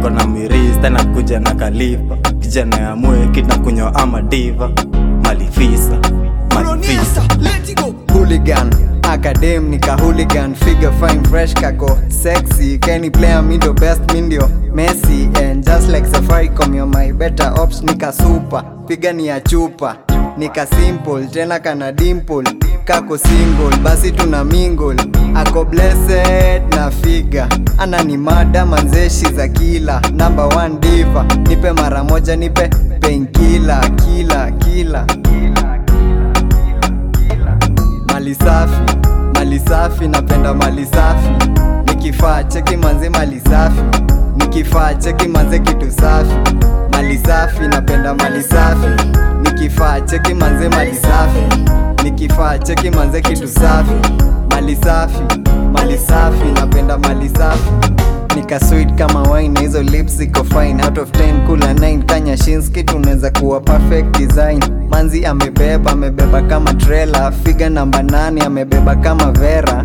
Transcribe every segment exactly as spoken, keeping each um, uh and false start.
niko na mirista na kuja na kalifa. Kijana ya mwe kita kunywa ama diva. Malifisa, malifisa. Hooligan, academ nika hooligan. Figure fine fresh kako sexy. Kenny player me the best mindio Messi. And just like Safaricom you're my better ops. Nika super, piga ni ya chupa. Nika simple, tena kana dimple. Kako single, basi tuna mingle. Ako blessed na figa. Ana ni mada manzeshi za kila. Number one diva. Nipe mara moja, nipe painkiller. Kila, kila Mali safi, mali safi, napenda mali safi. Nikifaa cheki manze mali safi. Nikifaa cheki manze kitu safi. Mali safi, napenda mali safi. Nikifaa cheki manze mali safi. Nikifaa cheki manze kitu safi. Mali safi, mali safi, napenda mali safi. Nika sweet kama wine, hizo lips ziko fine. Out of ten kula nine, Kanya Shinski tunaweza kuwa perfect design. Manzi amebeba, amebeba kama trailer. Figa namba nane, amebeba kama Vera.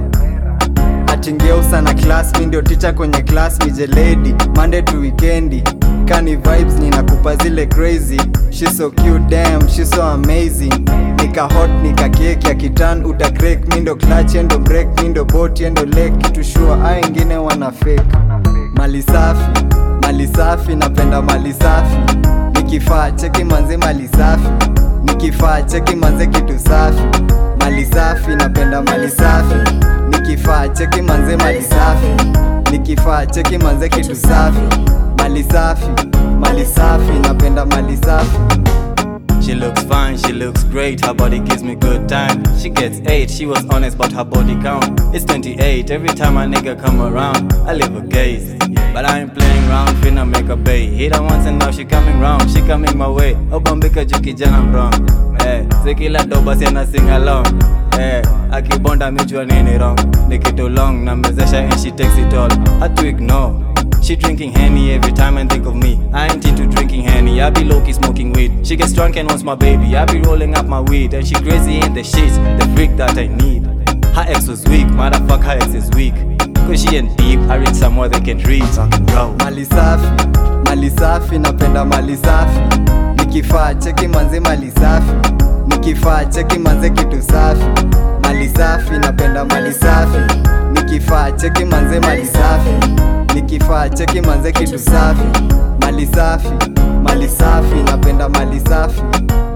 Atingeo sana class, mi ndio teacher kwenye class. Nije lady, Monday to weekendi. Kani vibes ninakupa zile crazy. She's so cute, damn, she's so amazing. Nika hot, nika cake ya kitan uta crack. Mi ndo clutch, endo break, mi ndo boat, endo lake. Kitu sure, a ingine wana fake. Mali safi, mali safi, napenda mali safi. Nikifaa cheki manze mali safi. Nikifaa cheki manze kitu safi. Mali safi, napenda mali safi. Nikifaa cheki manze mali safi. Nikifaa cheki manze kitu safi. Mali safi, mali safi, napenda mali safi. She looks fine, she looks great, her body gives me good time. She gets eight, she was honest about her body count. It's twenty-eight, every time a nigga come around I leave a gaze, but I ain't playing round, finna make a bay. Hit her once and now she coming round, she coming my way. Obambika juki jana I'm wrong. Eh, sekila doba siena sing along. Eh, akibonda mijua nini wrong. Niki too long, na mezesha and she takes it all. Hard to ignore. She drinking Henny every time I think of me. I ain't into drinking Henny, I be low-key smoking weed. She gets drunk and wants my baby, I be rolling up my weed. And she crazy in the shit, the freak that I need. Her ex was weak, motherfuck her ex is weak. Cause she ain't deep, I read somewhere they can read. Bro. Mali safi, mali safi, napenda mali safi. Nikifaa cheki manze mali safi. Nikifaa cheki manze kitu safi. Mali safi, napenda mali safi. Nikifaa cheki manze mali safi. Nikifaa cheki manze kitu safi. Mali safi, mali safi, napenda mali safi.